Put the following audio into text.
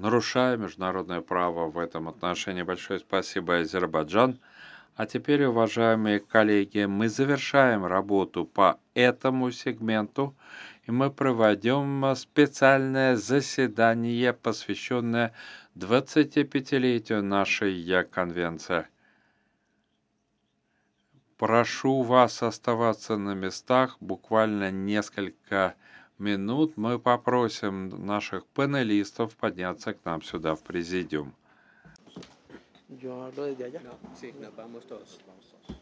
нарушая международное право в этом отношении. Большое спасибо, Азербайджан. А теперь, уважаемые коллеги, мы завершаем работу по этому сегменту, и мы проводим специальное заседание, посвященное 25-летию нашей конвенции. Прошу вас оставаться на местах буквально несколько минут. Мы попросим наших панелистов подняться к нам сюда в президиум. Yo hablo desde allá. No, sí, nos vamos todos.